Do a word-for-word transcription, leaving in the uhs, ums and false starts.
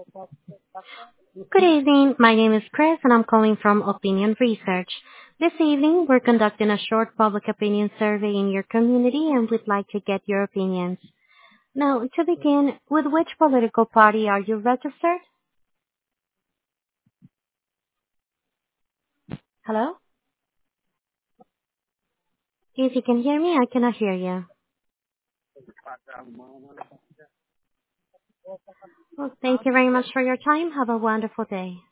Good evening. My name is Chris, and I'm calling from Opinion Research. This evening, we're conducting a short public opinion survey in your community, and we'd like to get your opinions. Now, to begin, with which political party are you registered? Hello? If you can hear me, I cannot hear you. Well, thank you very much for your time. Have a wonderful day.